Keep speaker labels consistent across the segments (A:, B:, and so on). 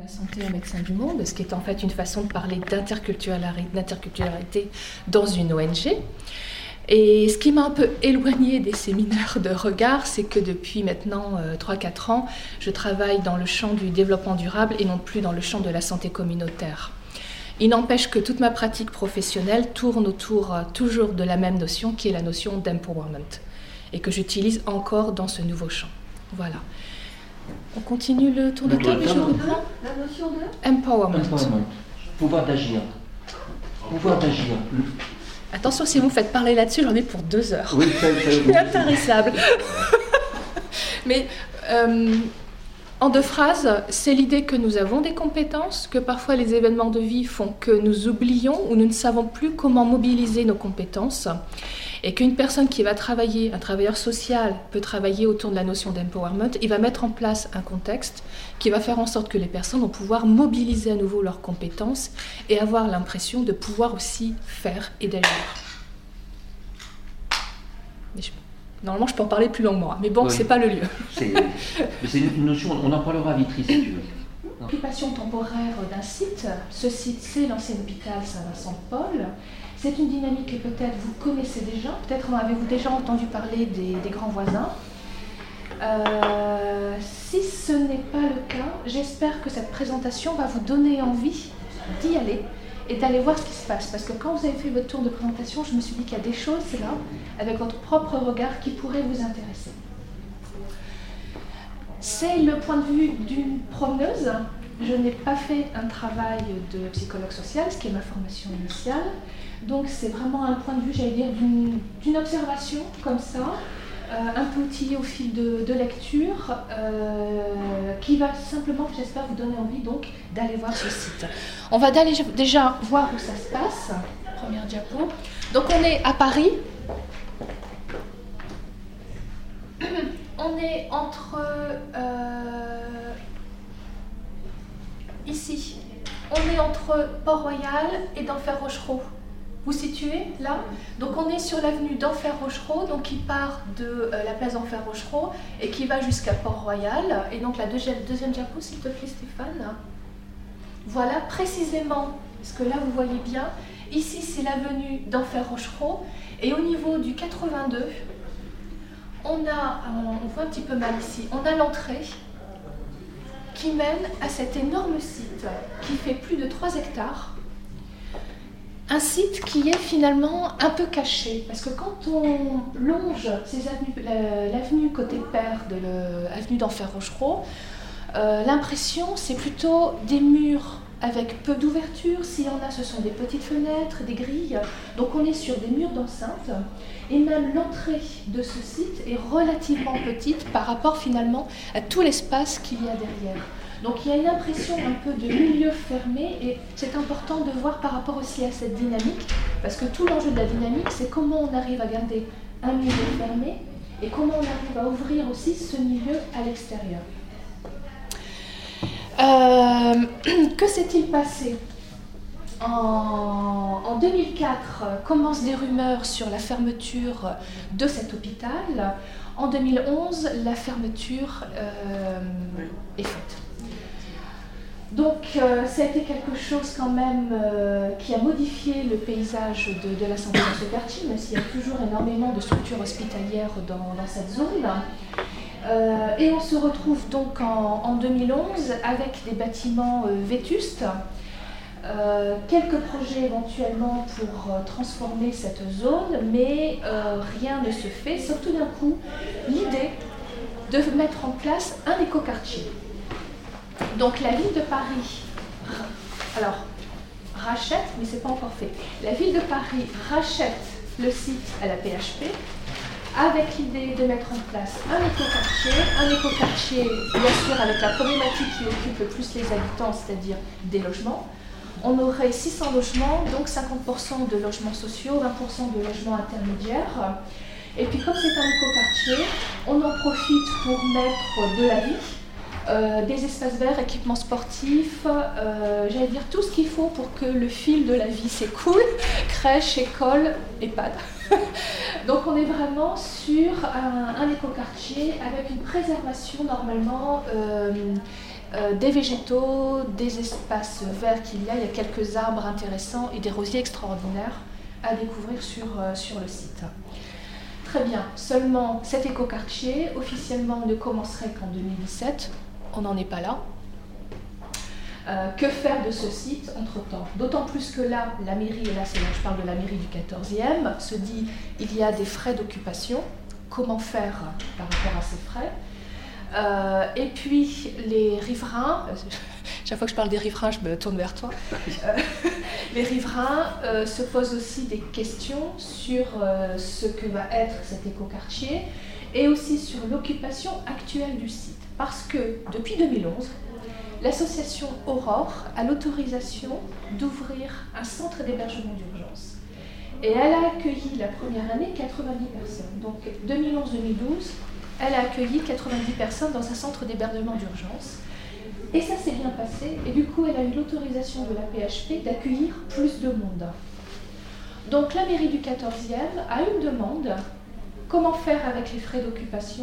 A: santé en médecins du monde, ce qui est en fait une façon de parler d'interculturalité dans une ONG. Et ce qui m'a un peu éloignée des séminaires de regard, c'est que depuis maintenant 3-4 ans, je travaille dans le champ du développement durable et non plus dans le champ de la santé communautaire. Il n'empêche que toute ma pratique professionnelle tourne autour toujours de la même notion, qui est la notion d'empowerment, et que j'utilise encore dans ce nouveau champ. Voilà. On continue le tour de table et je reprends.
B: La notion de
A: Empowerment.
C: Pouvoir d'agir. Pouvoir d'agir.
A: Attention, si vous me faites parler là-dessus, j'en ai pour 2 heures.
C: Oui,
A: C'est intarissable. Mais en 2 phrases, c'est l'idée que nous avons des compétences, que parfois les événements de vie font que nous oublions ou nous ne savons plus comment mobiliser nos compétences, et qu'une personne qui va travailler, un travailleur social peut travailler autour de la notion d'empowerment, il va mettre en place un contexte qui va faire en sorte que les personnes vont pouvoir mobiliser à nouveau leurs compétences et avoir l'impression de pouvoir aussi faire et d'agir. Normalement, je peux en parler plus longuement, mais bon, oui. C'est pas le lieu.
C: C'est une notion, on en parlera à Vitry si tu veux.
A: L'occupation temporaire d'un site, ce site c'est l'ancien hôpital Saint-Vincent-de-Paul. C'est une dynamique que peut-être vous connaissez déjà, peut-être en avez-vous déjà entendu parler des grands voisins. Si ce n'est pas le cas, j'espère que cette présentation va vous donner envie d'y aller et d'aller voir ce qui se passe. Parce que quand vous avez fait votre tour de présentation, je me suis dit qu'il y a des choses là, avec votre propre regard, qui pourraient vous intéresser. C'est le point de vue d'une promeneuse. Je n'ai pas fait un travail de psychologue social, ce qui est ma formation initiale. Donc c'est vraiment un point de vue, j'allais dire, d'une observation comme ça, un peu outillé au fil de lecture, qui va simplement, j'espère, vous donner envie donc d'aller voir ce site. On va déjà voir où ça se passe. Première diapo. Donc on est à Paris. On est entre ici. On est entre Port-Royal et d'Enfer-Rochereau. Vous situez là? Donc on est sur l'avenue d'Enfer-Rochereau, donc qui part de la place d'Enfer-Rochereau et qui va jusqu'à Port-Royal. Et donc la deuxième diapo, s'il te plaît, Stéphane. Voilà précisément, parce que là vous voyez bien, ici c'est l'avenue d'Enfer-Rochereau et au niveau du 82, on voit un petit peu mal ici, on a l'entrée qui mène à cet énorme site qui fait plus de 3 hectares. Un site qui est finalement un peu caché, parce que quand on longe ces l'avenue côté Père de l'avenue d'Enfer-Rochereau, l'impression c'est plutôt des murs avec peu d'ouverture. S'il y en a, ce sont des petites fenêtres, des grilles. Donc on est sur des murs d'enceinte. Et même l'entrée de ce site est relativement petite par rapport finalement à tout l'espace qu'il y a derrière. Donc il y a une impression un peu de milieu fermé et c'est important de voir par rapport aussi à cette dynamique, parce que tout l'enjeu de la dynamique, c'est comment on arrive à garder un milieu fermé et comment on arrive à ouvrir aussi ce milieu à l'extérieur. Que s'est-il passé ? En 2004, commencent des rumeurs sur la fermeture de cet hôpital. En 2011, la fermeture est faite. Donc, ça a été quelque chose quand même qui a modifié le paysage de la santé dans ce quartier, même s'il y a toujours énormément de structures hospitalières dans cette zone. Et on se retrouve donc en 2011 avec des bâtiments vétustes, quelques projets éventuellement pour transformer cette zone, mais rien ne se fait, sauf tout d'un coup l'idée de mettre en place un écoquartier. Donc la ville de Paris, rachète, mais c'est pas encore fait. La ville de Paris rachète le site à la PHP avec l'idée de mettre en place un écoquartier bien sûr avec la problématique qui occupe le plus les habitants, c'est-à-dire des logements. On aurait 600 logements, donc 50% de logements sociaux, 20% de logements intermédiaires. Et puis comme c'est un écoquartier, on en profite pour mettre de la vie, des espaces verts, équipements sportifs, j'allais dire tout ce qu'il faut pour que le fil de la vie s'écoule, crèche, école, EHPAD. Donc on est vraiment sur un écoquartier avec une préservation normalement des végétaux, des espaces verts qu'il y a quelques arbres intéressants et des rosiers extraordinaires à découvrir sur le site. Très bien, seulement cet écoquartier officiellement ne commencerait qu'en 2017, on n'en est pas là. Que faire de ce site entre-temps? D'autant plus que là, la mairie, et là c'est là je parle de la mairie du 14e, se dit il y a des frais d'occupation, comment faire par rapport à ces frais? Et puis les riverains, chaque fois que je parle des riverains, je me tourne vers toi, les riverains se posent aussi des questions sur ce que va être cet écoquartier et aussi sur l'occupation actuelle du site. Parce que depuis 2011, l'association Aurore a l'autorisation d'ouvrir un centre d'hébergement d'urgence. Et elle a accueilli la première année 90 personnes. Donc 2011-2012, elle a accueilli 90 personnes dans un centre d'hébergement d'urgence. Et ça s'est bien passé. Et du coup, elle a eu l'autorisation de la PHP d'accueillir plus de monde. Donc la mairie du 14e a une demande. Comment faire avec les frais d'occupation?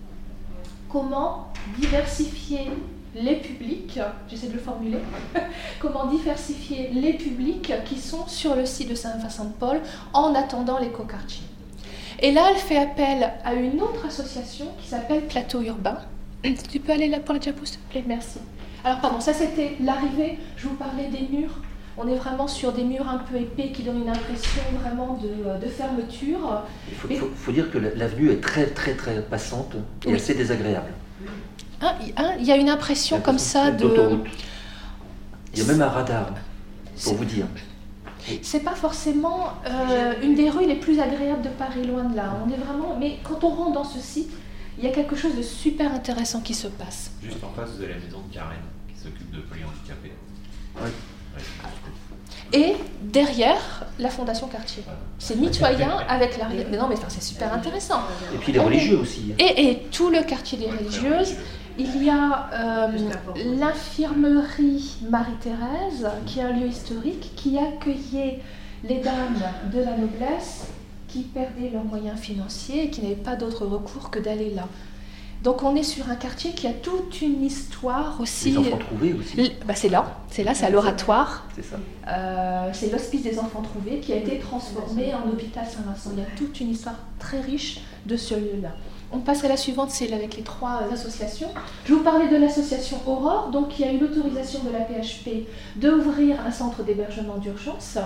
A: Comment diversifier les publics, j'essaie de le formuler, comment diversifier les publics qui sont sur le site de Saint-Vincent-de-Paul en attendant l'écoquartier. Et là, elle fait appel à une autre association qui s'appelle Plateau Urbain. Tu peux aller là pour la diapo, s'il te plaît, merci. Alors, pardon, ça c'était l'arrivée, je vous parlais des murs. On est vraiment sur des murs un peu épais qui donnent une impression vraiment de fermeture.
C: Il faut dire que l'avenue est très passante et assez désagréable.
A: Il y a une impression comme ça
C: d'autoroute. Il y a même un radar, pour vous dire.
A: C'est pas forcément une des rues les plus agréables de Paris, loin de là. On est vraiment, mais quand on rentre dans ce site, il y a quelque chose de super intéressant qui se passe.
B: Juste en face, vous avez la maison de Karen qui s'occupe de polyhandicapés.
C: Oui.
A: Et derrière, la Fondation Cartier. C'est mitoyen avec la... Mais non, mais c'est super intéressant.
C: Et puis les religieux aussi.
A: Et tout le quartier des religieuses. Il y a l'infirmerie Marie-Thérèse, qui est un lieu historique, qui accueillait les dames de la noblesse qui perdaient leurs moyens financiers et qui n'avaient pas d'autre recours que d'aller là. Donc on est sur un quartier qui a toute une histoire aussi.
C: Les enfants trouvés aussi.
A: C'est là, c'est à l'Oratoire.
C: C'est ça.
A: C'est l'hospice des enfants trouvés qui a été transformé en hôpital Saint-Vincent. Il y a toute une histoire très riche de ce lieu-là. On passe à la suivante, c'est avec les trois associations. Je vous parlais de l'association Aurore, donc il y a eu l'autorisation de la PHP d'ouvrir un centre d'hébergement d'urgence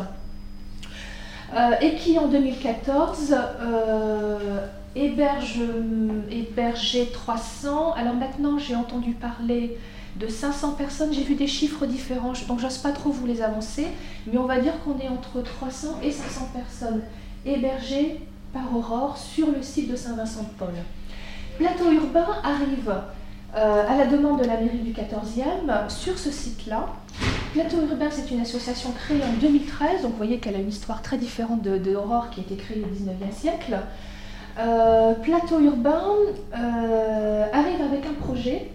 A: et qui en 2014 hébergeait 300. Alors maintenant j'ai entendu parler de 500 personnes, j'ai vu des chiffres différents, donc j'ose pas trop vous les avancer, mais on va dire qu'on est entre 300 et 500 personnes hébergées par Aurore sur le site de Saint-Vincent-de-Paul. Plateau Urbain arrive à la demande de la mairie du 14e sur ce site-là. Plateau Urbain, c'est une association créée en 2013, donc vous voyez qu'elle a une histoire très différente de Aurore qui a été créée au 19e siècle. Plateau Urbain arrive avec un projet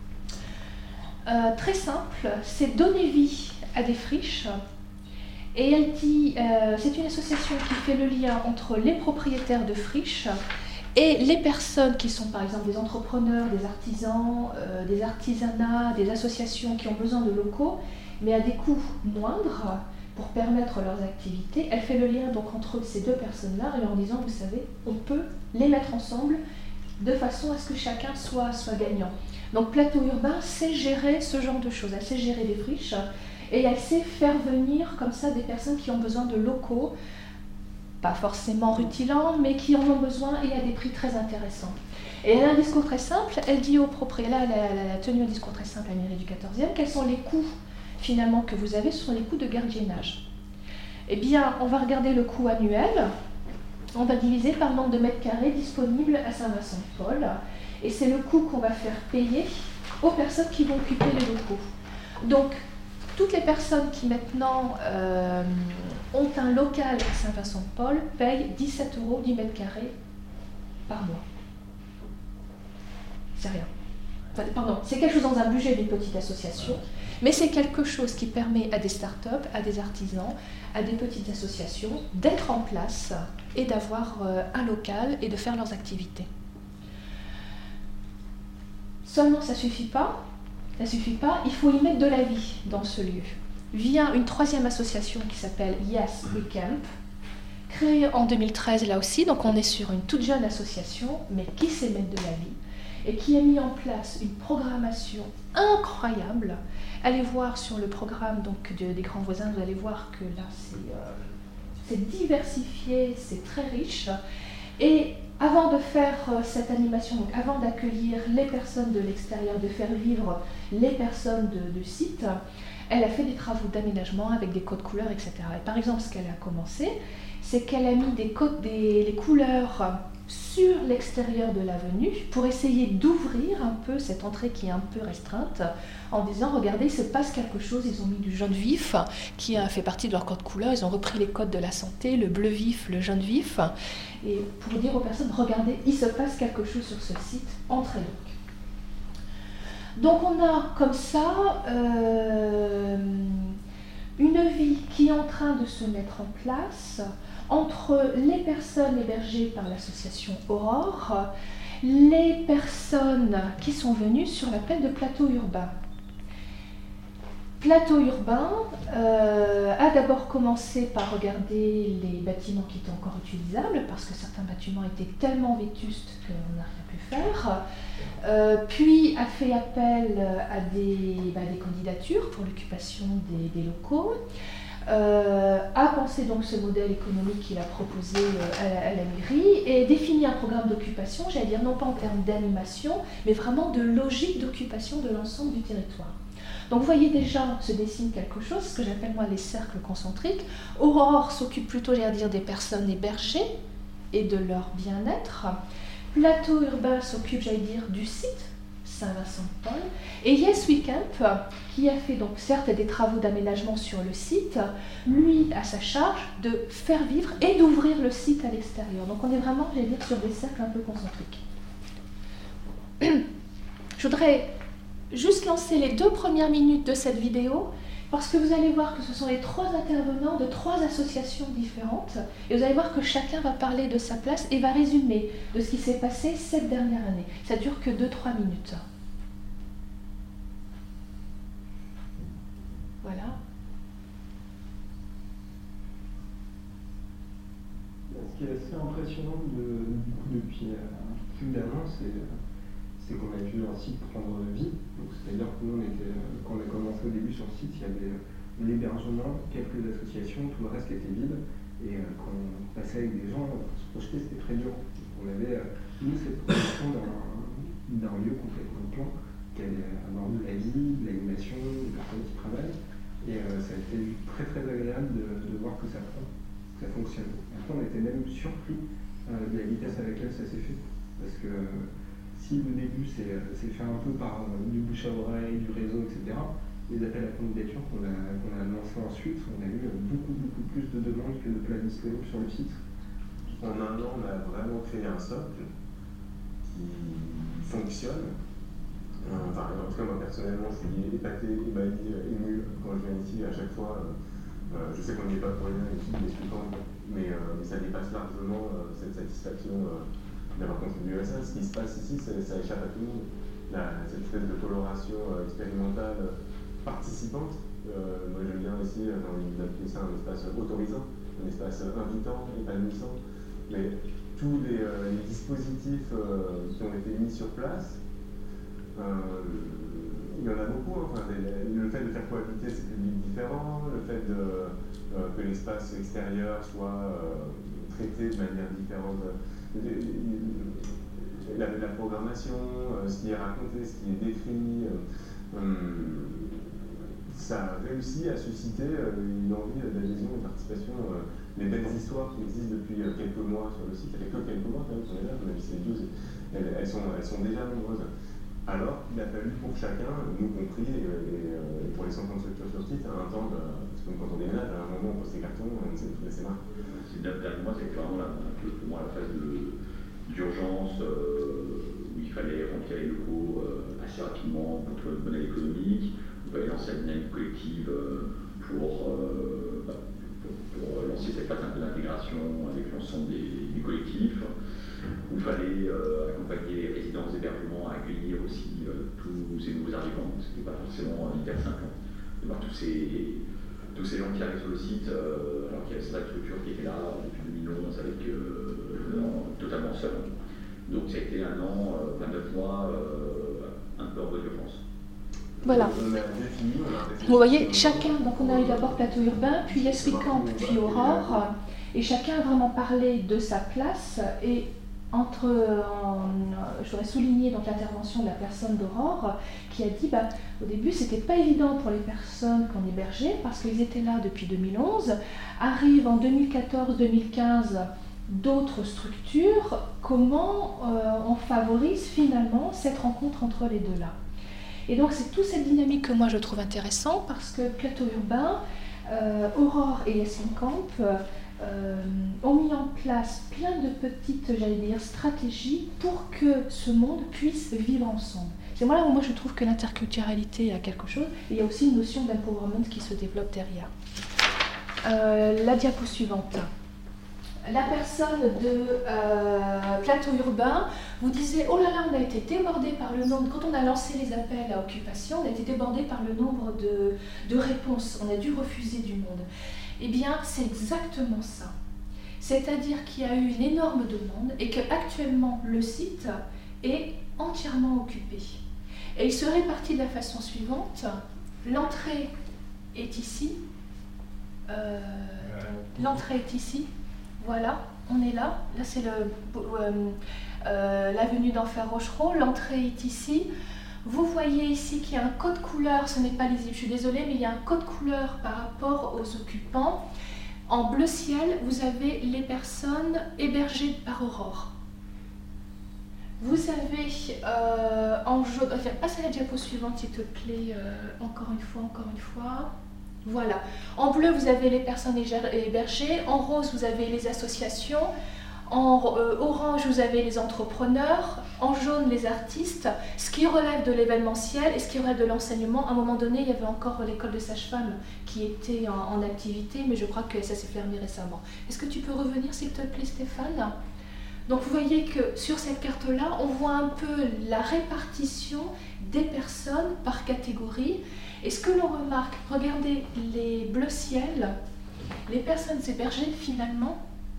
A: très simple, c'est donner vie à des friches. Et elle dit, c'est une association qui fait le lien entre les propriétaires de friches et les personnes qui sont par exemple des entrepreneurs, des artisans, des artisanats, des associations qui ont besoin de locaux, mais à des coûts moindres pour permettre leurs activités. Elle fait le lien donc entre ces deux personnes-là et en disant, vous savez, on peut les mettre ensemble de façon à ce que chacun soit gagnant. Donc Plateau Urbain sait gérer ce genre de choses, elle sait gérer des friches. Et elle sait faire venir comme ça des personnes qui ont besoin de locaux, pas forcément rutilants, mais qui en ont besoin et à des prix très intéressants. Et elle a un discours très simple, elle dit aux propriétaires, là elle a tenu un discours très simple à la mairie du 14e, quels sont les coûts finalement que vous avez, ce sont les coûts de gardiennage. Eh bien, on va regarder le coût annuel, on va diviser par le nombre de mètres carrés disponibles à Saint-Vincent-de-Paul, et c'est le coût qu'on va faire payer aux personnes qui vont occuper les locaux. Donc, toutes les personnes qui maintenant ont un local à Saint-Vincent-de-Paul payent 17 € 10 mètres carrés par mois. C'est rien. Enfin, pardon, c'est quelque chose dans un budget d'une petite association, mais c'est quelque chose qui permet à des start-up, à des artisans, à des petites associations d'être en place et d'avoir un local et de faire leurs activités. Seulement, ça ne suffit pas. Ça ne suffit pas, il faut y mettre de la vie dans ce lieu. Vient une troisième association qui s'appelle Yes We Camp, créée en 2013 là aussi, donc on est sur une toute jeune association, mais qui sait mettre de la vie, et qui a mis en place une programmation incroyable. Allez voir sur le programme donc, des Grands Voisins, vous allez voir que là c'est diversifié, c'est très riche. Et avant de faire cette animation, donc avant d'accueillir les personnes de l'extérieur, de faire vivre les personnes de site, elle a fait des travaux d'aménagement avec des codes couleurs, etc. Et par exemple, ce qu'elle a commencé, c'est qu'elle a mis les couleurs sur l'extérieur de l'avenue pour essayer d'ouvrir un peu cette entrée qui est un peu restreinte en disant regardez, il se passe quelque chose, ils ont mis du jaune vif qui a fait partie de leur code couleur, ils ont repris les codes de la santé, le bleu vif, le jaune vif, et pour dire aux personnes regardez, il se passe quelque chose sur ce site, entrez donc. Donc on a comme ça une vie qui est en train de se mettre en place entre les personnes hébergées par l'association Aurore, les personnes qui sont venues sur l'appel de Plateau Urbain. Plateau Urbain a d'abord commencé par regarder les bâtiments qui étaient encore utilisables, parce que certains bâtiments étaient tellement vétustes qu'on n'a rien pu faire, puis a fait appel à des candidatures pour l'occupation des locaux, a pensé donc ce modèle économique qu'il a proposé à la mairie et défini un programme d'occupation, j'allais dire non pas en termes d'animation, mais vraiment de logique d'occupation de l'ensemble du territoire. Donc vous voyez déjà se dessine quelque chose, ce que j'appelle moi les cercles concentriques. Aurore s'occupe plutôt, j'allais dire, des personnes hébergées et de leur bien-être. Plateau Urbain s'occupe, j'allais dire, du site Saint-Vincent-de-Paul. Et Yes We Camp, qui a fait donc certes des travaux d'aménagement sur le site, lui a sa charge de faire vivre et d'ouvrir le site à l'extérieur. Donc on est vraiment, j'allais dire, sur des cercles un peu concentriques. Je voudrais juste lancer les 2 premières minutes de cette vidéo parce que vous allez voir que ce sont les 3 intervenants de 3 associations différentes et vous allez voir que chacun va parler de sa place et va résumer de ce qui s'est passé cette dernière année. Ça dure que 2-3 minutes. Voilà.
D: Ce qui est assez impressionnant depuis plus d'un an, c'est qu'on a vu un site prendre vie. C'est-à-dire que nous, quand on a commencé au début sur le site, il y avait l'hébergement, quelques associations, tout le reste était vide. Et quand on passait avec des gens, se projeter, c'était très dur. On avait, nous, cette projection d'un lieu complètement plan, qui allait avoir de la vie, de l'animation, des personnes qui travaillent. Et ça a été très très agréable de voir que ça fonctionne. Après, on était même surpris de la vitesse à laquelle ça s'est fait. Parce que si le début c'est fait un peu par du bouche à oreille, du réseau, etc., les appels à candidature qu'on a lancés ensuite, on a eu beaucoup plus de demandes que de places disponibles sur le site.
E: En un an, on a vraiment créé un socle qui fonctionne. Enfin, en tout cas, moi personnellement, je suis épaté, ébahi, ému quand je viens ici à chaque fois. Je sais qu'on n'y est pas pour rien ici, mais ça dépasse largement cette satisfaction d'avoir contribué à ça. Ce qui se passe ici, ça échappe à tout le monde. Cette espèce de coloration expérimentale participante, moi j'aime bien ici, j'ai envie d'appeler ça un espace autorisant, un espace invitant, épanouissant, mais tous les dispositifs qui ont été mis sur place, il y en a beaucoup, enfin, le fait de faire cohabiter ces publics différents, le fait que l'espace extérieur soit traité de manière différente, la programmation, ce qui est raconté, ce qui est décrit, ça a réussi à susciter une envie d'adhésion et de participation. Les belles histoires qui existent depuis quelques mois sur le site, il n'y a que quelques mois quand même qu'on est là, même si c'est 12, elles sont déjà nombreuses. Alors il a fallu pour chacun, nous compris, et pour les 130 structures sur site, un temps, c'est comme quand on déménage, à un moment on pose ses cartons, on essaie de trouver ses marques.
F: Ce qui est bien pour moi, c'est que vraiment pour moi, la phase d'urgence où il fallait remplir les locaux assez rapidement pour trouver le modèle économique, on va lancer la dynamique collective pour lancer cette phase d'intégration avec l'ensemble des collectifs. où il fallait accompagner les résidences d'hébergement à accueillir aussi tous ces nouveaux arrivants. Ce n'était pas forcément hyper simple de voir tous ces gens qui arrivent sur le site, alors qu'il y avait cette structure qui était là depuis 2011 avec totalement seul. Donc ça a été un an, 29 mois, un peu en mode urgence.
A: Voilà.
E: On a défini,
A: Vous voyez, chacun, donc on a eu d'abord Plateau Urbain, puis Esprit Camp, puis Aurore, et chacun a vraiment parlé de sa place, et je voudrais souligner donc l'intervention de la personne d'Aurore, qui a dit, au début c'était pas évident pour les personnes qu'on hébergeait, parce qu'ils étaient là depuis 2011, arrivent en 2014-2015 d'autres structures, comment on favorise finalement cette rencontre entre les deux là. Et donc c'est toute cette dynamique que moi je trouve intéressante, parce que Plateau Urbain, Aurore et Esprit Camp ont mis en place plein de petites, stratégies pour que ce monde puisse vivre ensemble. C'est là où moi je trouve que l'interculturalité a quelque chose, et il y a aussi une notion d'empowerment qui se développe derrière. La diapo suivante. La personne de Plateau Urbain vous disait, oh là là, on a été débordé par le nombre, quand on a lancé les appels à occupation, on a été débordé par le nombre de réponses, on a dû refuser du monde. Eh bien, c'est exactement ça. C'est-à-dire qu'il y a eu une énorme demande et qu'actuellement, le site est entièrement occupé. Et il se répartit de la façon suivante. L'entrée est ici. L'entrée est ici. Voilà, on est là. Là, c'est l'avenue d'Enfer Rochereau. L'entrée est ici. Vous voyez ici qu'il y a un code couleur, ce n'est pas lisible, je suis désolée, mais il y a un code couleur par rapport aux occupants. En bleu ciel, vous avez les personnes hébergées par Aurore. Vous avez en jaune, enfin, passe à la diapo suivante s'il te plaît, encore une fois. Voilà. En bleu, vous avez les personnes hébergées. En rose, vous avez les associations. En orange, vous avez les entrepreneurs. En jaune, les artistes. Ce qui relève de l'événementiel et ce qui relève de l'enseignement. À un moment donné, il y avait encore l'école de sage-femme qui était en activité, mais je crois que ça s'est fermé récemment. Est-ce que tu peux revenir, s'il te plaît, Stéphane ? Donc vous voyez que sur cette carte-là, on voit un peu la répartition des personnes par catégorie. Et ce que l'on remarque, regardez les bleus ciel, les personnes hébergées finalement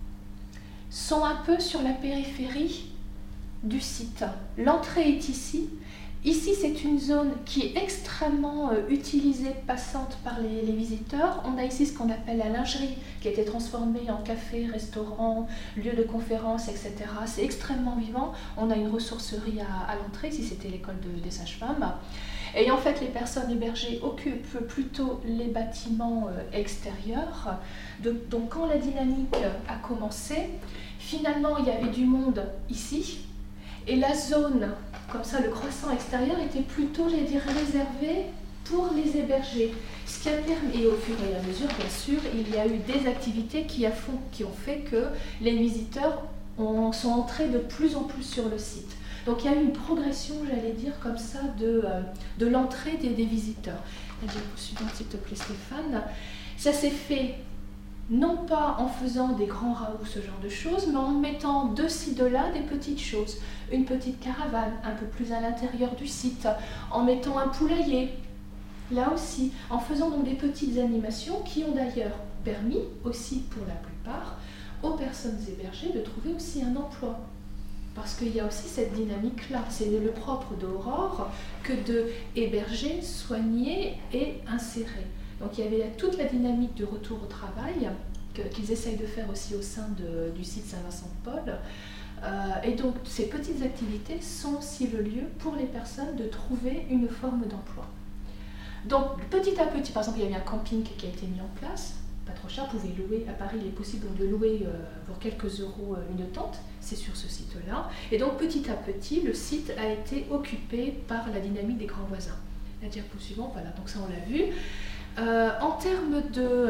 A: sont un peu sur la périphérie du site. L'entrée est ici. Ici, c'est une zone qui est extrêmement utilisée, passante par les visiteurs. On a ici ce qu'on appelle la lingerie, qui a été transformée en café, restaurant, lieu de conférence, etc. C'est extrêmement vivant. On a une ressourcerie à l'entrée, ici c'était l'école des sages-femmes. Et en fait, les personnes hébergées occupent plutôt les bâtiments extérieurs. Donc quand la dynamique a commencé, finalement, il y avait du monde ici. Et la zone, comme ça, le croissant extérieur était plutôt, réservé pour les hébergés. Ce qui a permis, et au fur et à mesure, bien sûr, il y a eu des activités qui ont fait que les visiteurs sont entrés de plus en plus sur le site. Donc il y a eu une progression, comme ça, de l'entrée des visiteurs. La diapo suivante, s'il te plaît, Stéphane. Ça s'est fait non pas en faisant des grands raouts, ce genre de choses, mais en mettant de ci, de là des petites choses. Une petite caravane, un peu plus à l'intérieur du site, en mettant un poulailler, là aussi, en faisant donc des petites animations qui ont d'ailleurs permis aussi, pour la plupart, aux personnes hébergées de trouver aussi un emploi. Parce qu'il y a aussi cette dynamique-là. C'est le propre d'Aurore que de héberger, soigner et insérer. Donc il y avait toute la dynamique de retour au travail qu'ils essayent de faire aussi au sein du site Saint-Vincent-de-Paul. Et donc ces petites activités sont aussi le lieu pour les personnes de trouver une forme d'emploi. Donc petit à petit, par exemple, il y avait un camping qui a été mis en place. Pas trop cher, vous pouvez louer, à Paris il est possible de louer pour quelques euros une tente, c'est sur ce site-là. Et donc petit à petit, le site a été occupé par la dynamique des grands voisins. La diapo suivante, voilà, donc ça on l'a vu. En termes,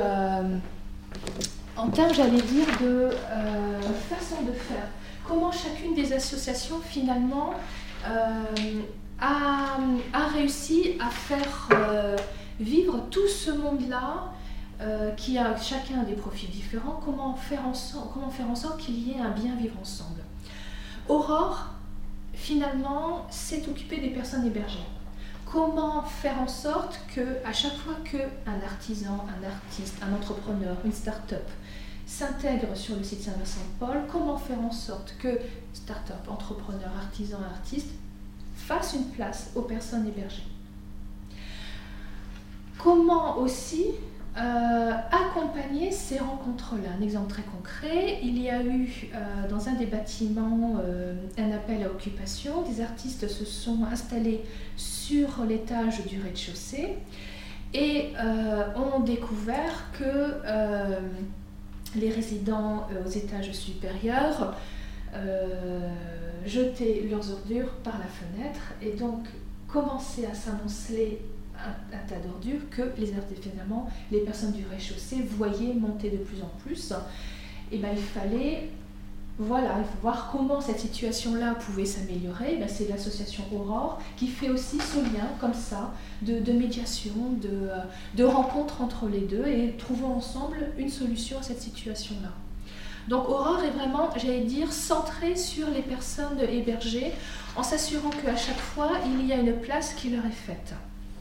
A: de façon de faire, comment chacune des associations finalement a réussi à faire vivre tout ce monde-là, qui a chacun des profils différents, comment faire en sorte qu'il y ait un bien vivre ensemble. Aurore, finalement, s'est occupée des personnes hébergées. Comment faire en sorte que, à chaque fois qu'un artisan, un artiste, un entrepreneur, une start-up s'intègre sur le site Saint-Vincent-de-Paul, comment faire en sorte que start-up, entrepreneur, artisan, artiste fassent une place aux personnes hébergées. Comment aussi accompagner ces rencontres-là. Un exemple très concret, il y a eu dans un des bâtiments un appel à occupation. Des artistes se sont installés sur l'étage du rez-de-chaussée et ont découvert que les résidents aux étages supérieurs jetaient leurs ordures par la fenêtre et donc commençaient à s'amonceler un tas d'ordures que finalement les personnes du rez-de-chaussée voyaient monter de plus en plus. Et il fallait voir comment cette situation-là pouvait s'améliorer. C'est l'association Aurore qui fait aussi ce lien comme ça de médiation, de rencontre entre les deux et trouvons ensemble une solution à cette situation-là. Donc Aurore est vraiment, j'allais dire, centrée sur les personnes hébergées en s'assurant qu'à chaque fois il y a une place qui leur est faite.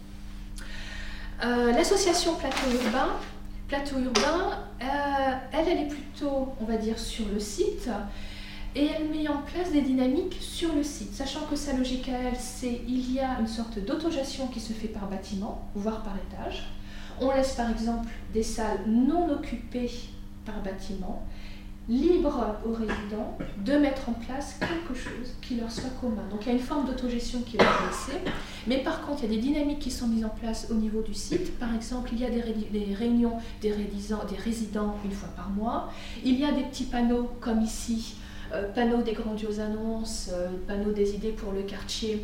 A: L'association Plateau Urbain, elle est plutôt, on va dire, sur le site et elle met en place des dynamiques sur le site, sachant que sa logique à elle, c'est il y a une sorte d'autogestion qui se fait par bâtiment, voire par étage. On laisse par exemple des salles non occupées par bâtiment, libre aux résidents de mettre en place quelque chose qui leur soit commun. Donc il y a une forme d'autogestion qui est laissée, mais par contre il y a des dynamiques qui sont mises en place au niveau du site. Par exemple, il y a des réunions des résidents une fois par mois. Il y a des petits panneaux comme ici, panneaux des grandioses annonces, panneaux des idées pour le quartier,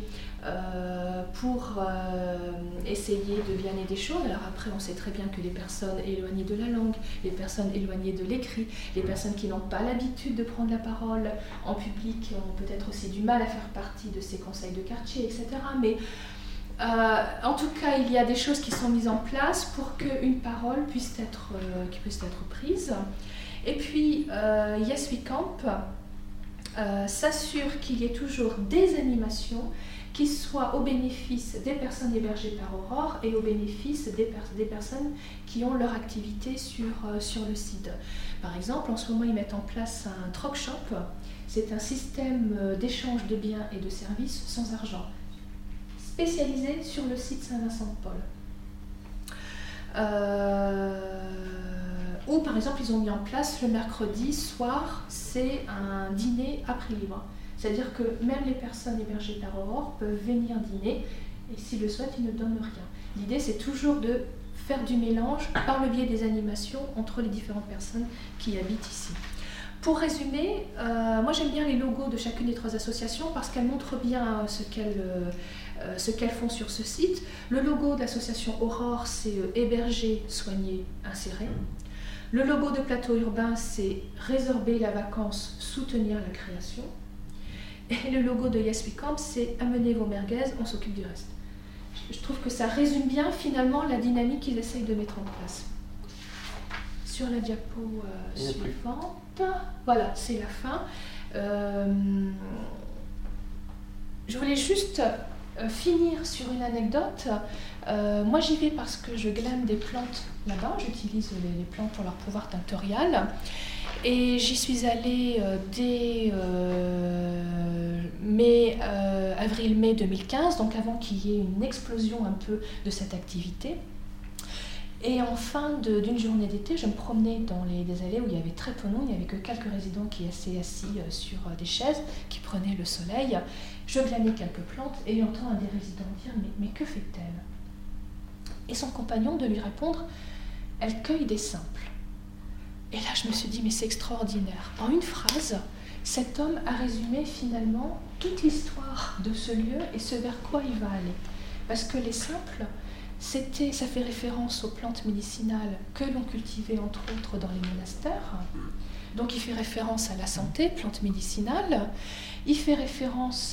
A: pour essayer de glaner des choses. Alors après, on sait très bien que les personnes éloignées de la langue, les personnes éloignées de l'écrit, les personnes qui n'ont pas l'habitude de prendre la parole en public ont peut-être aussi du mal à faire partie de ces conseils de quartier, etc. Mais en tout cas, il y a des choses qui sont mises en place pour qu'une parole puisse être prise. Et puis, Yes We Camp s'assure qu'il y ait toujours des animations qui soient au bénéfice des personnes hébergées par Aurore et au bénéfice des personnes qui ont leur activité sur le site. Par exemple, en ce moment, ils mettent en place un Troc Shop. C'est un système d'échange de biens et de services sans argent, spécialisé sur le site Saint-Vincent-de-Paul. Ou par exemple, ils ont mis en place le mercredi soir, c'est un dîner à prix libre. C'est-à-dire que même les personnes hébergées par Aurore peuvent venir dîner et s'ils le souhaitent, ils ne donnent rien. L'idée, c'est toujours de faire du mélange par le biais des animations entre les différentes personnes qui habitent ici. Pour résumer, moi j'aime bien les logos de chacune des trois associations parce qu'elles montrent bien ce qu'elles font sur ce site. Le logo de l'association Aurore, c'est héberger, soigner, insérer. Le logo de Plateau Urbain, c'est résorber la vacance, soutenir la création. Et le logo de Yes We Camp, c'est amener vos merguez, on s'occupe du reste. Je trouve que ça résume bien finalement la dynamique qu'ils essayent de mettre en place. Sur la diapo suivante, voilà, c'est la fin. Je voulais juste finir sur une anecdote. Moi j'y vais parce que je glane des plantes là-bas, j'utilise les plantes pour leur pouvoir tinctorial. Et j'y suis allée dès avril-mai 2015, donc avant qu'il y ait une explosion un peu de cette activité. Et en fin d'une journée d'été, je me promenais dans des allées où il y avait très peu de monde, il n'y avait que quelques résidents qui étaient assis sur des chaises, qui prenaient le soleil. Je glanais quelques plantes et j'entends un des résidents dire « Mais que fait-elle » Et son compagnon de lui répondre « Elle cueille des simples ». Et là, je me suis dit, mais c'est extraordinaire. En une phrase, cet homme a résumé finalement toute l'histoire de ce lieu et ce vers quoi il va aller. Parce que les simples, ça fait référence aux plantes médicinales que l'on cultivait entre autres dans les monastères. Donc il fait référence à la santé, plantes médicinales. Il fait référence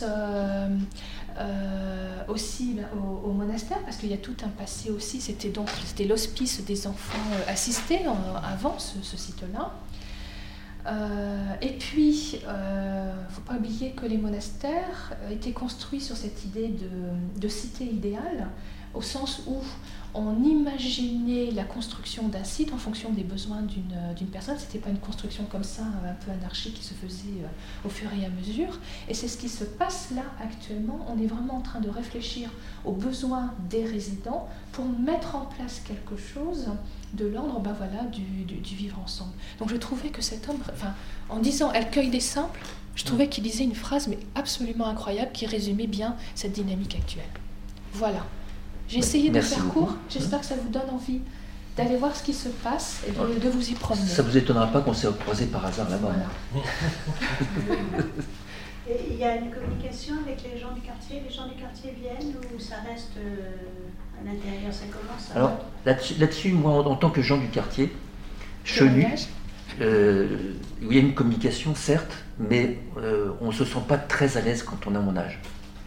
A: aussi au monastère, parce qu'il y a tout un passé aussi. C'était l'hospice des enfants assistés avant ce site-là. Et puis, il ne faut pas oublier que les monastères étaient construits sur cette idée de cité idéale, au sens où on imaginait la construction d'un site en fonction des besoins d'une personne. Ce n'était pas une construction comme ça, un peu anarchique, qui se faisait au fur et à mesure. Et c'est ce qui se passe là actuellement. On est vraiment en train de réfléchir aux besoins des résidents pour mettre en place quelque chose de l'ordre du vivre ensemble. Donc je trouvais que cet homme, en disant « elle cueille des simples », je trouvais qu'il disait une phrase mais absolument incroyable qui résumait bien cette dynamique actuelle. Voilà. J'ai essayé de faire court, j'espère que ça vous donne envie d'aller voir ce qui se passe et de vous y promener.
C: Ça ne vous étonnera pas qu'on s'est croisés par hasard là-bas.
A: Voilà.
G: Et il y a une communication avec les gens du quartier viennent ou ça reste à l'intérieur, ça commence à...
C: Alors là-dessus, moi en tant que gens du quartier, chenu, il y a une communication certes, mais on ne se sent pas très à l'aise quand on a mon âge.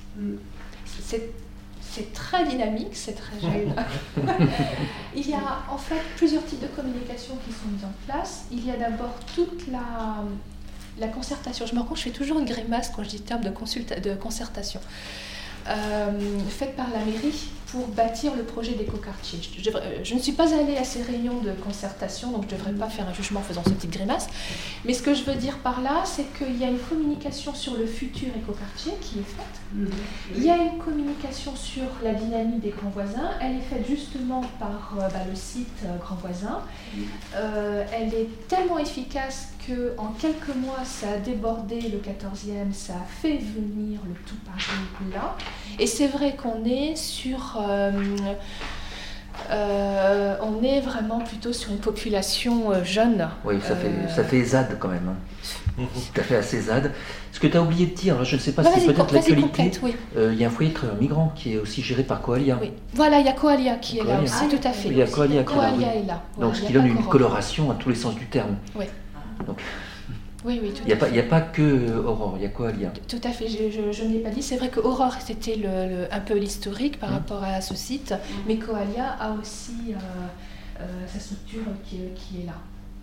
A: C'est très dynamique, c'est très jeune. Il y a en fait plusieurs types de communication qui sont mis en place. Il y a d'abord toute la concertation. Je me rends compte, je fais toujours une grimace quand je dis terme de concertation. Faite par la mairie pour bâtir le projet d'écoquartier. Je ne suis pas allée à ces réunions de concertation, donc je ne devrais pas faire un jugement en faisant cette petite grimace. Mais ce que je veux dire par là, c'est qu'il y a une communication sur le futur écoquartier qui est faite. Il y a une communication sur la dynamique des grands voisins. Elle est faite justement par le site Grands Voisins. Elle est tellement efficace qu'en quelques mois, ça a débordé le 14e, ça a fait venir le tout Paris là. Et c'est vrai qu'on est sur... on est vraiment plutôt sur une population jeune.
C: Oui, ça fait ZAD quand même. Hein. Ça fait assez ZAD. Ce que tu as oublié de dire, je ne sais pas si c'est peut-être l'actualité,
A: oui.
C: Il y a un foyer de travailleurs migrants qui est aussi géré par Coalia.
A: Oui. Voilà, il y a Coalia qui est là aussi, tout à fait.
C: Il y a Coalia qui
A: est là.
C: Donc ce qui donne une coloration à tous les sens du terme.
A: Oui.
C: Donc,
A: oui, tout
C: à fait. Il n'y a pas que Aurore, il y a Coalia.
A: Tout à fait, je ne l'ai pas dit. C'est vrai que Aurore, c'était un peu l'historique par rapport à ce site, mais Coalia a aussi sa structure qui est là.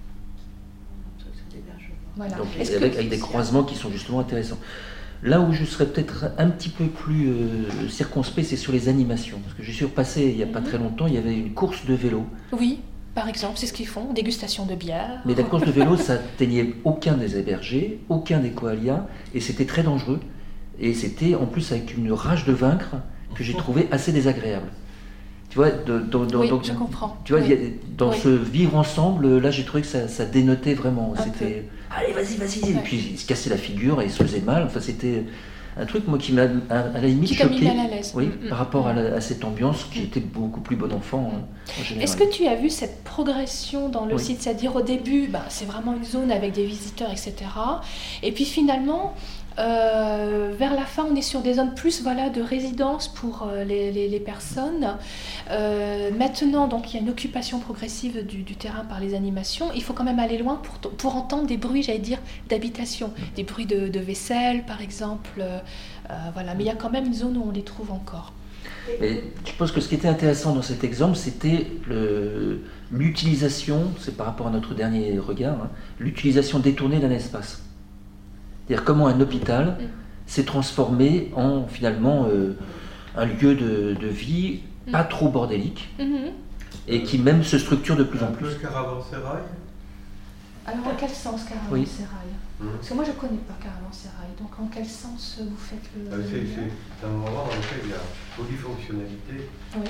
A: Voilà.
C: Donc, avec des croisements qui sont justement intéressants. Là où je serais peut-être un petit peu plus circonspect, c'est sur les animations. Parce que je suis repassé il n'y a pas très longtemps, il y avait une course de vélo.
A: Oui. Par exemple, c'est ce qu'ils font, dégustation de bière.
C: Mais la course de vélo, ça n'atteignait aucun des hébergés, aucun des Coalia, et c'était très dangereux. Et c'était en plus avec une rage de vaincre que j'ai trouvé assez désagréable. Tu vois,
A: je comprends.
C: Tu vois, dans ce vivre ensemble, là j'ai trouvé que ça dénotait vraiment. C'était allez, vas-y. Et puis il se cassait la figure et il se faisait mal. Enfin, c'était un truc moi qui m'a à la limite choqué, par rapport à cette ambiance qui était beaucoup plus bon enfant en général.
A: Est-ce que tu as vu cette progression dans le site, c'est-à-dire au début, c'est vraiment une zone avec des visiteurs, etc. Et puis finalement, vers la fin, on est sur des zones plus de résidence pour les personnes. Maintenant, donc, il y a une occupation progressive du terrain par les animations. Il faut quand même aller loin pour entendre des bruits, j'allais dire, d'habitation. Des bruits de vaisselle, par exemple. Mais il y a quand même une zone où on les trouve encore.
C: Et je pense que ce qui était intéressant dans cet exemple, c'était l'utilisation, c'est par rapport à notre dernier regard, l'utilisation détournée d'un espace. C'est-à-dire comment un hôpital s'est transformé en finalement un lieu de vie pas trop bordélique et qui même se structure de plus en plus.
H: Un peu caravansérail.
A: Alors en quel sens caravansérail? Parce que moi je ne connais pas caravansérail, donc en quel sens vous faites le...
H: C'est un moment dans lequel il y a polyfonctionnalité.
A: Oui.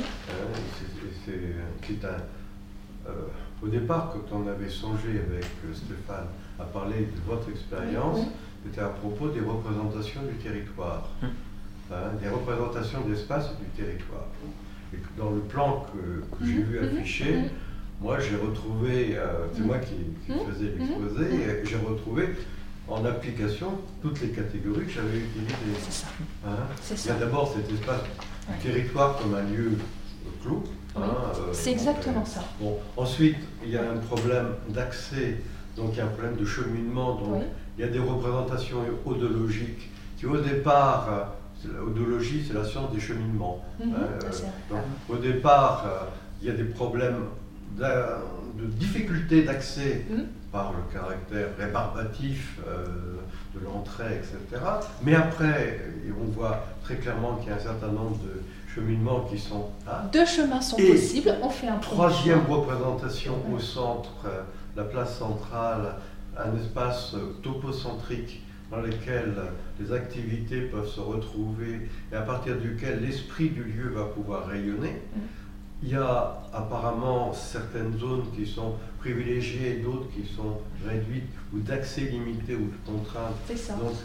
H: Au départ, quand on avait songé avec Stéphane à parler de votre expérience, c'était à propos des représentations du territoire, des représentations d'espace du territoire. Et dans le plan que j'ai vu affiché, moi j'ai retrouvé, c'est moi qui faisais l'exposé, et j'ai retrouvé en application toutes les catégories que j'avais utilisées.
A: C'est ça.
H: Il y a d'abord cet espace du territoire comme un lieu clos.
A: C'est exactement ça.
H: Bon, ensuite, il y a un problème d'accès, donc il y a un problème de cheminement, donc il y a des représentations odologiques qui au départ, l'odologie c'est la science des cheminements. Donc, au départ, il y a des problèmes de difficulté d'accès par le caractère rébarbatif de l'entrée, etc. Mais après, on voit très clairement qu'il y a un certain nombre de cheminements qui sont là.
A: 2 chemins sont possibles, on fait un
H: troisième représentation au centre, la place centrale, un espace topocentrique dans lequel les activités peuvent se retrouver et à partir duquel l'esprit du lieu va pouvoir rayonner. Il y a apparemment certaines zones qui sont privilégiées et d'autres qui sont réduites ou d'accès limité ou de contraintes.
A: C'est ça.
H: Donc,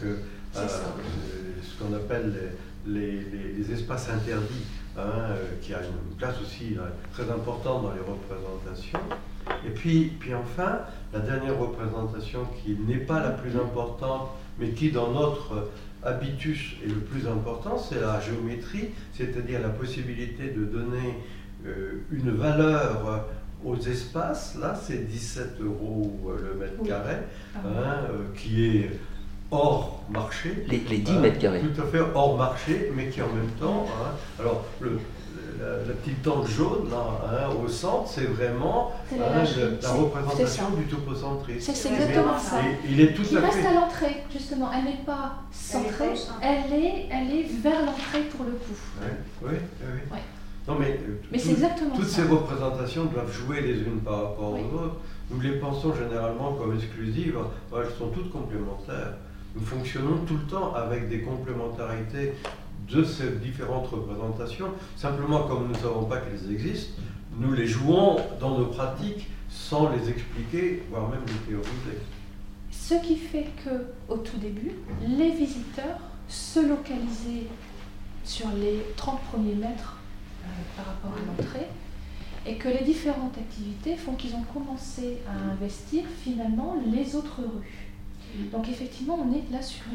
H: ce qu'on appelle les espaces interdits, qui a une place aussi très importante dans les représentations. Et puis enfin, la dernière représentation qui n'est pas la plus importante, mais qui dans notre habitus est le plus important, c'est la géométrie, c'est-à-dire la possibilité de donner une valeur aux espaces. Là, c'est 17 € le mètre carré, qui est hors marché.
C: Les 10 mètres carrés.
H: Tout à fait hors marché, mais qui en même temps... alors, la petite tente jaune, là, au centre, c'est vraiment la représentation du topocentrisme.
A: C'est exactement ça.
H: Il est tout
A: qui
H: à
A: reste
H: fait...
A: à l'entrée, justement. Elle n'est pas centrée, elle est vers l'entrée pour le coup.
H: Oui.
A: Ouais.
H: Non, mais
A: c'est exactement
H: toutes
A: ça.
H: ces représentations doivent jouer les unes par rapport aux autres. Nous les pensons généralement comme exclusives, elles sont toutes complémentaires. Nous fonctionnons tout le temps avec des complémentarités de ces différentes représentations. Simplement, comme nous ne savons pas qu'elles existent, nous les jouons dans nos pratiques sans les expliquer, voire même les théoriser.
A: Ce qui fait qu'au tout début, les visiteurs se localisaient sur les 30 premiers mètres par rapport à l'entrée, et que les différentes activités font qu'ils ont commencé à investir finalement les autres rues. Donc effectivement, on est là sur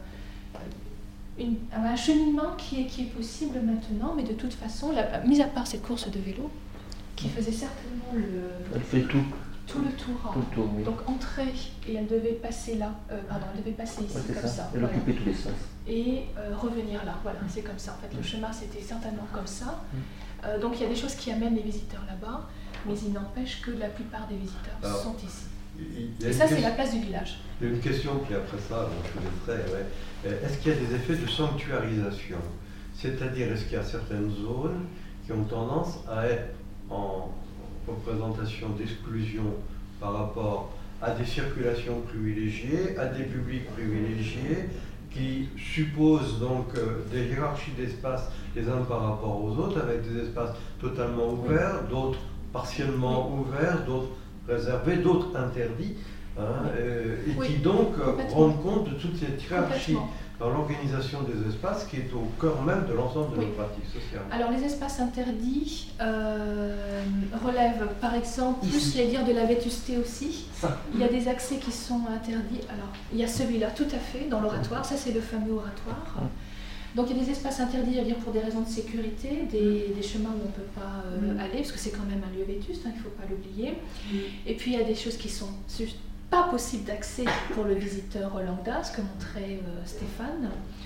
A: un cheminement qui est possible maintenant, mais de toute façon, mis à part cette course de vélo, qui faisait certainement
C: Elle fait tout
A: le tour.
C: Tout le tour, oui.
A: Donc entrer, et elle devait passer là, elle devait passer ici, comme ça.
C: Elle occupait tout l'espace.
A: Et revenir là, voilà, c'est comme ça. En fait, le chemin, c'était certainement comme ça. Donc il y a des choses qui amènent les visiteurs là-bas, mais il n'empêche que la plupart des visiteurs sont ici. Et ça, c'est la place du village.
H: Il y a une question qui, après ça, je vous laisserai. Est-ce qu'il y a des effets de sanctuarisation? C'est-à-dire, est-ce qu'il y a certaines zones qui ont tendance à être en représentation d'exclusion par rapport à des circulations privilégiées, à des publics privilégiés, qui supposent donc des hiérarchies d'espace les uns par rapport aux autres, avec des espaces totalement ouverts, d'autres partiellement ouverts, d'autres réservés, d'autres interdits, et qui donc rendent compte de toute cette hiérarchie dans l'organisation des espaces qui est au cœur même de l'ensemble de nos pratiques sociales.
A: Alors les espaces interdits relèvent par exemple plus les dire de la vétusté aussi. Il y a des accès qui sont interdits. Alors il y a celui-là tout à fait dans l'oratoire, ça c'est le fameux oratoire. Donc il y a des espaces interdits à dire pour des raisons de sécurité, des chemins où on ne peut pas aller, parce que c'est quand même un lieu vétuste, il ne faut pas l'oublier. Et puis il y a des choses qui sont pas possible d'accès pour le visiteur lambda, ce que montrait Stéphane.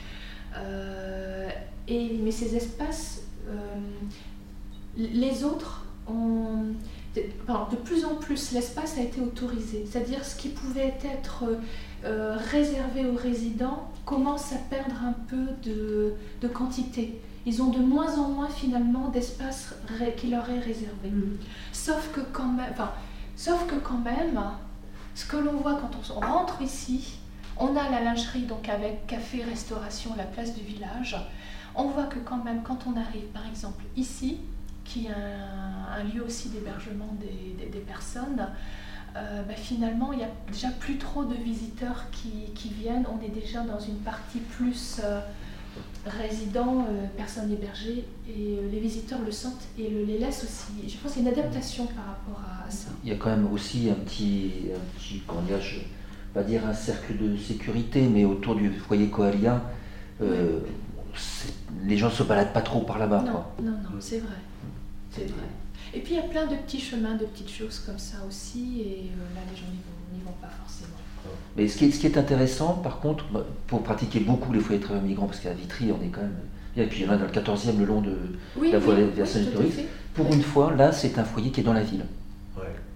A: Mais ces espaces, les autres de plus en plus, l'espace a été autorisé. C'est-à-dire ce qui pouvait être réservé aux résidents commence à perdre un peu de quantité. Ils ont de moins en moins finalement d'espace qui leur est réservé. Sauf que quand même, ce que l'on voit quand on rentre ici, on a la lingerie donc avec café, restauration, la place du village. On voit que quand même, quand on arrive par exemple ici, qui est un lieu aussi d'hébergement des personnes, finalement il n'y a déjà plus trop de visiteurs qui viennent. On est déjà dans une partie plus résidents, personnes hébergées, et les visiteurs le sentent et les laissent aussi. Je pense qu'il y a une adaptation par rapport à ça.
C: Il y a quand même aussi un petit comment dire, je ne vais pas dire un cercle de sécurité, mais autour du foyer coalien, les gens ne se baladent pas trop par là-bas.
A: Non, c'est vrai. C'est vrai. Et puis il y a plein de petits chemins, de petites choses comme ça aussi, et là les gens n'y vont pas forcément.
C: Mais ce qui est intéressant, par contre, pour pratiquer beaucoup les foyers de travailleurs migrants, parce qu'à Vitry, on est quand même... Et puis il y en a dans le 14e, le long de la voie de la Sainte-Victoire. Pour une fois, là, c'est un foyer qui est dans la ville.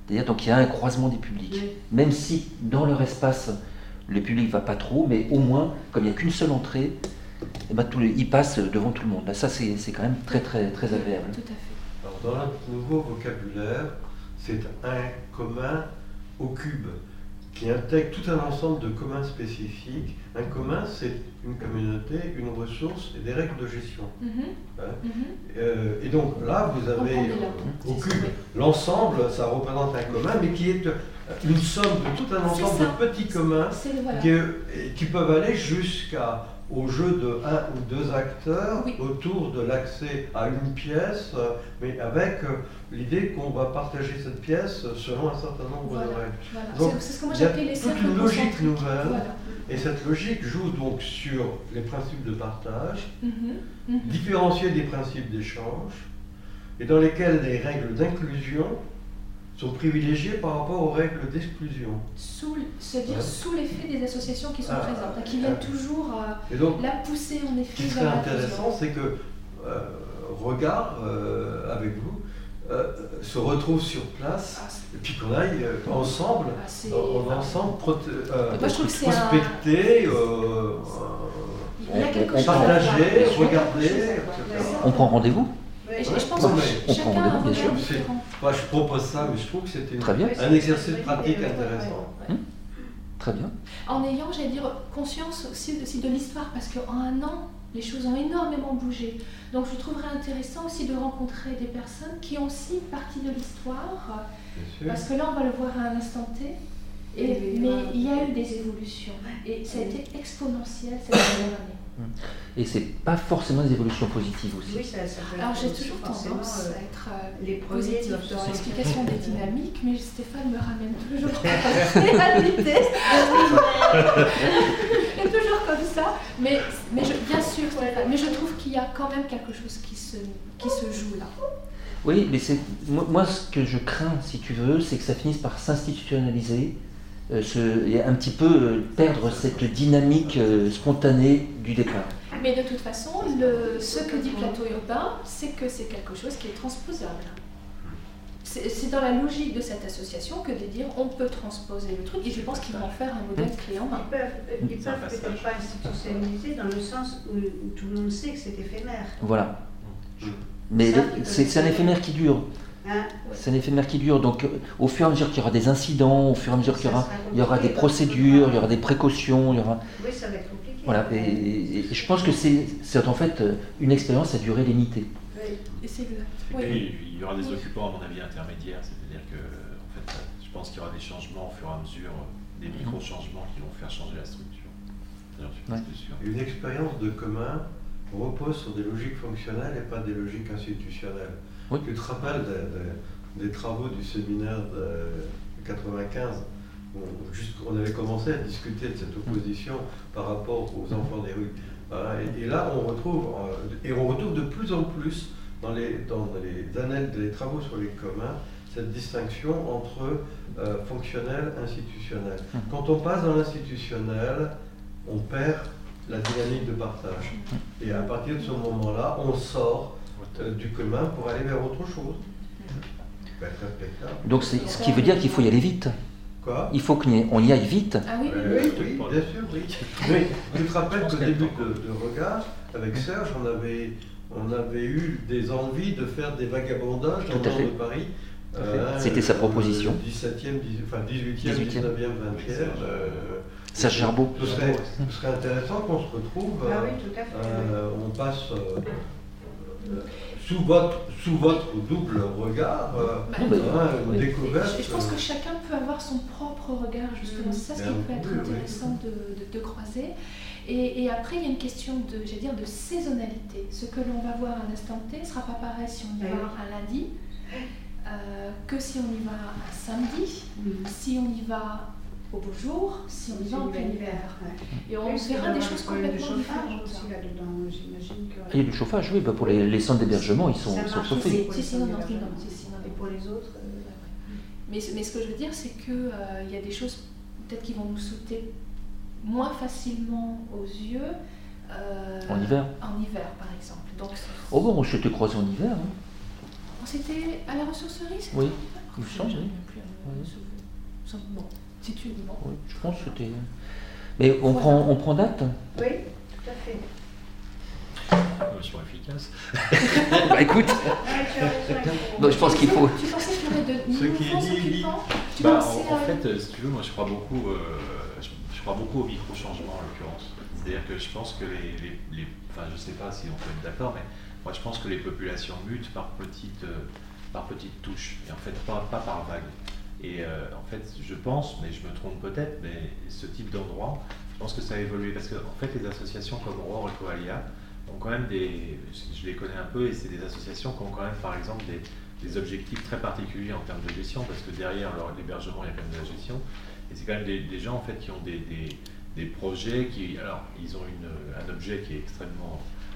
C: C'est-à-dire, donc il y a un croisement des publics.
G: Oui.
C: Même si dans leur espace, le public ne va pas trop, mais au moins, comme il n'y a qu'une seule entrée, eh ben, ils passent devant tout le monde. Là, ça, c'est quand même très, très, très agréable.
A: Tout à fait.
H: Alors, dans notre nouveau vocabulaire, c'est un commun au cube qui intègre tout un ensemble de communs spécifiques. Un commun, c'est une communauté, une ressource et des règles de gestion. Hein. Et donc là, vous avez au cube l'ensemble, ça représente un commun, mais qui est une somme de tout un ensemble de petits communs
A: Voilà.
H: qui peuvent aller jusqu'au jeu de un ou deux acteurs autour de l'accès à une pièce, mais avec l'idée qu'on va partager cette pièce selon un certain nombre de règles.
A: Voilà.
H: Donc,
A: C'est ce que moi
H: il y a
A: j'appelle les
H: toute
A: cercles
H: une logique
A: concentriques.
H: nouvelle.
A: Voilà.
H: Et cette logique joue donc sur les principes de partage, différenciés des principes d'échange, et dans lesquels les règles d'inclusion sont privilégiées par rapport aux règles d'exclusion.
A: Sous l'effet des associations qui sont présentes, qui viennent toujours
H: Et donc,
A: la pousser en effet
H: ce qui serait
A: vers
H: intéressant, c'est que Regard, avec vous, se retrouve sur place, et puis qu'on aille ensemble,
A: Moi, je trouve que c'est
H: prospecter,
A: il y a quelque chose
H: partager,
A: à
H: regarder,
A: faire.
H: etc.
C: On prend rendez-vous?
A: Et je pense
H: Non,
A: que
H: mais-
A: chacun
C: on prend
A: a un
C: rendez-vous, bien
A: regard
C: sûr.
A: différent.
H: Moi, je propose ça, mais je trouve que c'est
C: Très bien.
H: un exercice pratique intéressant.
C: Très bien.
A: En ayant, j'allais dire, conscience aussi de l'histoire, parce qu'en un an, les choses ont énormément bougé. Donc je trouverais intéressant aussi de rencontrer des personnes qui ont aussi une partie de l'histoire, parce que là on va le voir à un instant T, mais il y a eu des évolutions, et ça a été exponentiel cette dernière année.
C: Et c'est pas forcément des évolutions positives aussi.
G: Oui, ça peut
A: Alors
G: être
A: j'ai
G: aussi
A: toujours
G: forcément,
A: tendance à être
G: les premiers
A: positive
G: doivent
A: sur
G: se
A: l'explication des dynamiques, mais Stéphane me ramène toujours à la réalité. C'est toujours comme ça, mais bien sûr, Stéphane, mais je trouve qu'il y a quand même quelque chose qui se joue là.
C: Oui, mais moi ce que je crains, si tu veux, c'est que ça finisse par s'institutionnaliser et un petit peu perdre cette dynamique spontanée du départ.
A: Mais de toute façon, ce que dit Plateau Urbain, c'est que c'est quelque chose qui est transposable. C'est dans la logique de cette association que de dire on peut transposer le truc, et je pense qu'ils vont en faire un modèle clé en main.
G: Ils peuvent peut-être pas institutionnaliser dans le sens où tout le monde sait que c'est éphémère.
C: Voilà. Mais c'est un éphémère qui dure.
G: Hein?
C: C'est un éphémère qui dure. Donc au fur et à mesure qu'il y aura des incidents, au fur et à mesure qu'il y aura des procédures, il y aura des précautions, il y aura...
G: Oui, ça va être compliqué.
C: Voilà. Et je pense que c'est en fait une expérience à durée limitée.
G: Oui.
A: Et c'est exact.
B: Et
A: Oui.
B: puis, il y aura des occupants, à mon avis, intermédiaires, c'est-à-dire que, en fait, je pense qu'il y aura des changements au fur et à mesure, des micro-changements qui vont faire changer la structure. D'ailleurs, je suis presque sûr.
H: Une expérience de commun repose sur des logiques fonctionnelles et pas des logiques institutionnelles.
C: Oui.
H: Tu te rappelles des travaux du séminaire de 95 où on avait commencé à discuter de cette opposition par rapport aux enfants des rues. Et là, on retrouve de plus en plus dans les annales des travaux sur les communs cette distinction entre fonctionnel et institutionnel. Quand on passe dans l'institutionnel, on perd la dynamique de partage. Et à partir de ce moment-là, on sort du commun pour aller vers autre chose. Ça peut être respectable.
C: Donc ce qui veut dire qu'il faut y aller vite.
H: Quoi?
C: Il faut qu'on y aille vite.
A: Ah oui,
H: Oui, bien sûr, oui. Mais tu te rappelles qu'au début de Regard, avec Serge, on avait eu des envies de faire des vagabondages dans le
C: Tout à
H: nord
C: fait.
H: de Paris.
C: C'était sa proposition.
H: 18e, 19e, 20e.
C: Serge Gerbeau.
H: Ce serait intéressant qu'on se retrouve.
G: Ah oui, tout à fait.
H: On passe sous votre double regard, une découverte.
A: je pense que chacun peut avoir son propre regard, justement. C'est ça ce qui peut être intéressant de croiser. Et après, il y a une question de saisonnalité. Ce que l'on va voir à un instant T ne sera pas pareil si on y va un lundi que si on y va un samedi, si on y va au beau jour, si on y va en plein hiver. Et on verra des choses complètement différentes.
G: Aussi là-dedans, j'imagine que...
C: Il y a du chauffage, oui, pour les centres d'hébergement, ils sont chauffés.
G: Et pour les autres
A: mais ce que je veux dire, c'est qu'il y a des choses peut-être qui vont nous sauter moins facilement aux yeux.
C: En hiver.
A: En hiver, par exemple. Donc,
C: oh bon, je t'ai croisé en hiver. Hein.
A: c'était à la ressourcerie, c'était
C: Oui,
A: en hiver.
C: il me semble, oui.
A: bon, situellement.
C: Oui, je pense que c'était... Mais on prend date.
G: Oui, tout à fait.
B: Ils sont efficaces.
C: Bah écoute, je pense qu'il faut...
A: Tu pensais qu'il y aurait de
B: Ce qui est
A: nouveaux
B: dit,
A: occupants? Tu
B: Bah,
A: pensais
B: en
A: à-
B: fait, si tu veux, moi je crois beaucoup au micro-changement en l'occurrence. C'est-à-dire que je pense que enfin je sais pas si on peut être d'accord, mais moi je pense que les populations mutent par petites touches, et en fait pas par vague. Et en fait, je pense, mais je me trompe peut-être, mais ce type d'endroit, je pense que ça a évolué parce que en fait les associations comme Aurore et Coalia ont quand même je les connais un peu, et c'est des associations qui ont quand même par exemple des objectifs très particuliers en termes de gestion, parce que derrière leur hébergement, il y a quand même de la gestion. Et c'est quand même des gens en fait qui ont des projets qui, alors ils ont un objet qui est extrêmement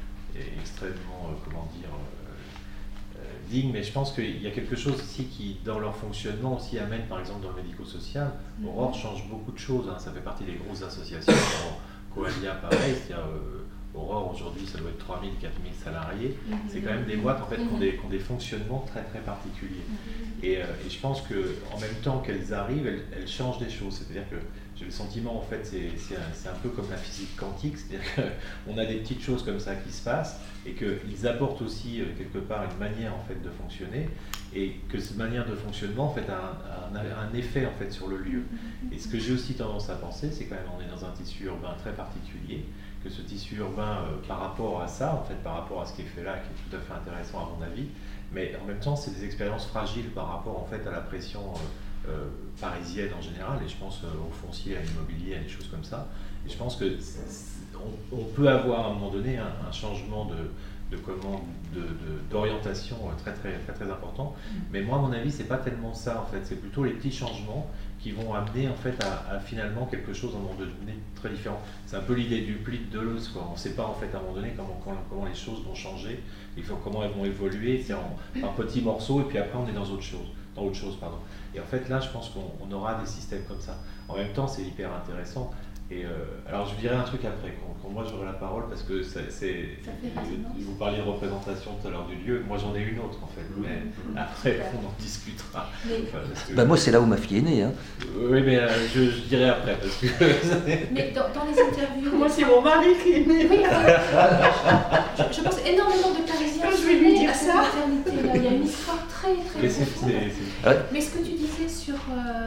B: comment dire, digne, mais je pense qu'il y a quelque chose ici qui, dans leur fonctionnement aussi, amène par exemple dans le médico-social. Aurore change beaucoup de choses, hein, ça fait partie des grosses associations. Coalia pareil, c'est-à-dire Aurore aujourd'hui ça doit être 3000, 4000 salariés. C'est quand même des boîtes en fait qui ont des fonctionnements très très particuliers. Et je pense qu'en même temps qu'elles arrivent, elles changent des choses. C'est-à-dire que j'ai le sentiment, en fait, c'est un peu comme la physique quantique, c'est-à-dire qu'on a des petites choses comme ça qui se passent, et qu'ils apportent aussi quelque part une manière en fait de fonctionner, et que cette manière de fonctionnement en fait a un effet en fait sur le lieu. Et ce que j'ai aussi tendance à penser, c'est quand même on est dans un tissu urbain très particulier, que ce tissu urbain par rapport à ça, en fait, par rapport à ce qui est fait là, qui est tout à fait intéressant à mon avis, mais en même temps c'est des expériences fragiles par rapport en fait à la pression parisienne en général, et je pense au foncier, à l'immobilier, à des choses comme ça. Et je pense que on peut avoir à un moment donné un changement d'orientation très très très très important. Mais moi, à mon avis, c'est pas tellement ça en fait. C'est plutôt les petits changements qui vont amener en fait à finalement quelque chose à un moment donné très différent. C'est un peu l'idée du pli de Deleuze, quoi. On ne sait pas en fait à un moment donné comment les choses vont changer, comment elles vont évoluer. C'est en petits morceaux, et puis après on est dans autre chose. Et en fait là, je pense qu'on aura des systèmes comme ça. En même temps, c'est hyper intéressant. Et alors je dirais un truc après, quand moi j'aurai la parole, parce que vous parliez de représentation tout à l'heure du lieu, moi j'en ai une autre en fait, mais après on en discutera.
C: Bah moi c'est là où ma fille est née. Hein.
B: Oui, mais je dirai après, parce que...
A: Mais dans les interviews...
G: Moi c'est mon mari qui est né.
A: Oui, je pense énormément de Parisiens
G: Je vais lui dire
A: à cette
G: ça.
A: maternité-là. Il y a une histoire très très
B: Mais
A: profonde. Mais ce que tu disais sur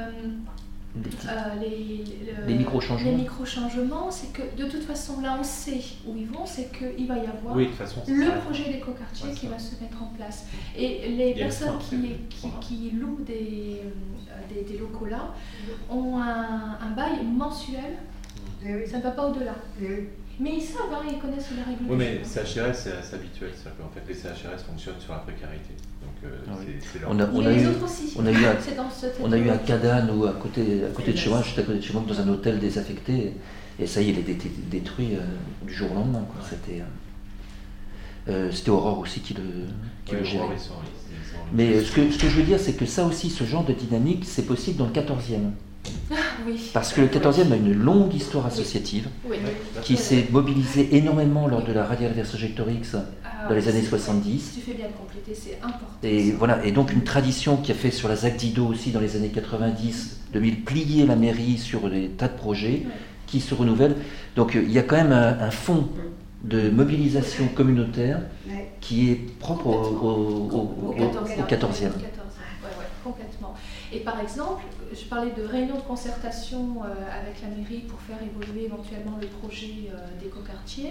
C: les micro-changements.
A: Les micro-changements, c'est que de toute façon, là on sait où ils vont, c'est qu'il va y avoir
B: oui, de toute façon,
A: le projet d'écoquartier qui va se mettre en place. Et les personnes qui louent des locaux là ont un bail mensuel, ça ne va pas au-delà. Mais ils savent, hein, ils connaissent les règles.
B: Oui, mais CHRS, c'est habituel. C'est-à-dire qu'en fait, les CHRS fonctionnent sur la précarité. Donc, c'est leur...
C: On a eu un cas d'âne à côté de chez moi, juste à côté de chez moi, dans un hôtel désaffecté, et ça y est, il est détruit du jour au lendemain. Quoi. C'était Aurore aussi qui le gérait. Mais ce que je veux dire, c'est que ça aussi, ce genre de dynamique, c'est possible dans le 14e.
A: Oui.
C: Parce que le 14e a une longue histoire associative qui s'est mobilisée énormément lors de la Radial Vercingétorix dans les années 70.
A: Tu fais bien de compléter, c'est important.
C: Et voilà, et donc une tradition qui a fait sur la ZAC d'Ido aussi dans les années 90, de plier la mairie sur des tas de projets qui se renouvellent. Donc il y a quand même un fond de mobilisation communautaire qui est propre au 14e.
A: Complètement. Et par exemple, je parlais de réunions de concertation avec la mairie pour faire évoluer éventuellement le projet d'écoquartier.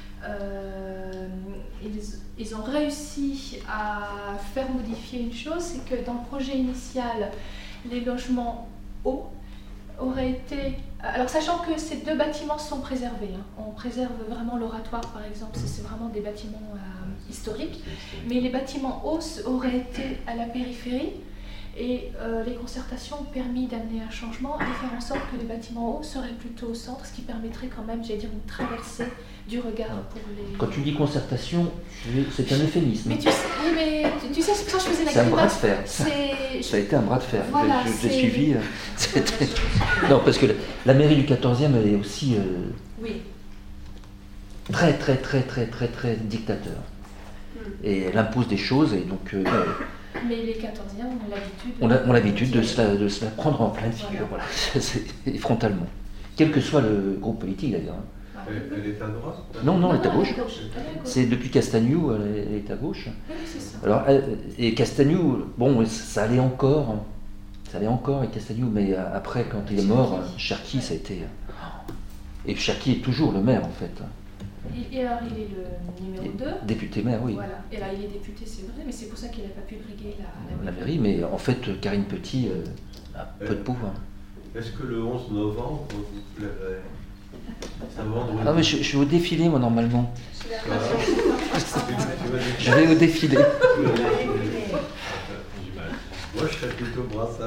A: Ils ont réussi à faire modifier une chose, c'est que dans le projet initial, les logements hauts auraient été... Alors sachant que ces deux bâtiments sont préservés, hein. On préserve vraiment l'oratoire par exemple, c'est vraiment des bâtiments historiques, mais les bâtiments hauts auraient été à la périphérie. Et les concertations ont permis d'amener un changement et de faire en sorte que les bâtiments hauts seraient plutôt au centre, ce qui permettrait quand même, j'allais dire, une traversée du regard pour les...
C: Quand tu dis concertation, c'est un euphémisme.
A: Mais tu sais, c'est pour ça que je faisais la
C: c'est un bras de fer. Ça a été un bras de fer.
A: Voilà,
C: j'ai suivi. Non, parce que la mairie du 14e, elle est aussi très, très, très, très, très, très dictateur. Et elle impose des choses, et donc...
A: Mais les 14e ont l'habitude.
C: On a l'habitude de se la prendre en pleine figure, voilà. Et frontalement. Quel que soit le groupe politique d'ailleurs.
H: Elle est à droite?
C: Non, elle est à gauche.
A: Elle est à gauche.
C: C'est depuis Castagnou, elle est à gauche.
A: Oui, c'est ça.
C: Alors, et Castagnou, bon, ça allait encore avec Castagnou, mais après, quand il est mort, Cherki, ça a été. Et Cherki est toujours le maire en fait.
A: Et alors, il est le numéro 2.
C: Député maire, oui.
A: Voilà. Et là, il est député, c'est vrai, mais c'est pour ça qu'il n'a pas pu briguer
C: La mairie, mais en fait, Karine Petit a peu de pouvoir.
H: Est-ce que le 11 novembre, vous plairait? C'est un vendredi.
C: Ah, mais je suis au défilé, moi, normalement.
H: Je
C: vais au défilé.
H: Moi, je serais plutôt brassard.